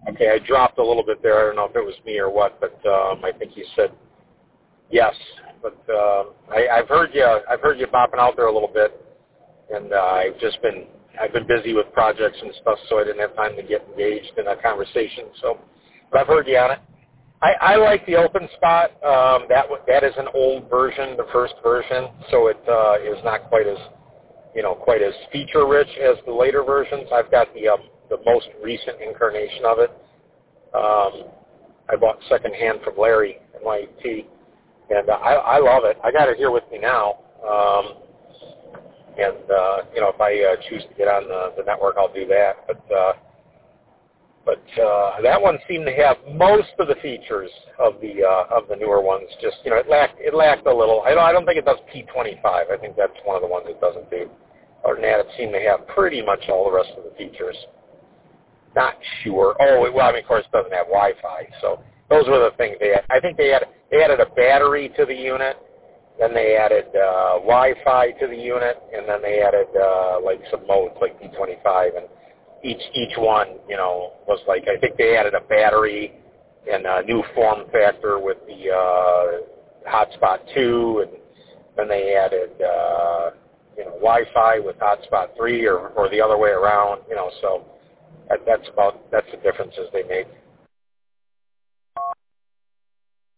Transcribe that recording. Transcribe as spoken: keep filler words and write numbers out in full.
Okay, I dropped a little bit there. I don't know if it was me or what, but um, I think you said yes. But um, I, I've heard you. I've heard you bopping out there a little bit, and uh, I've just been I've been busy with projects and stuff, so I didn't have time to get engaged in a conversation. So, but I've heard you on it. I, I like the open spot. Um, that w- that is an old version, the first version, so it uh, is not quite as you know quite as feature rich as the later versions. I've got the um, the most recent incarnation of it. Um, I bought secondhand from Larry at Y T, and uh, I, I love it. I got it here with me now. Um, And, uh, you know, if I uh, choose to get on the, the network, I'll do that. But uh, but uh, that one seemed to have most of the features of the uh, of the newer ones. Just, you know, it lacked it lacked a little. I don't, I don't think it does P twenty-five. I think that's one of the ones it doesn't do. Other than that, it seemed to have pretty much all the rest of the features. Not sure. Oh, well, I mean, of course, it doesn't have Wi-Fi. So those were the things they had. I think they had they added a battery to the unit. Then they added uh, Wi-Fi to the unit, and then they added uh, like some modes like P twenty-five, and each each one, you know, was like I think they added a battery and a new form factor with the uh, Hotspot two, and then they added uh, you know Wi-Fi with Hotspot three, or or the other way around, you know. So that, that's about that's the differences they made.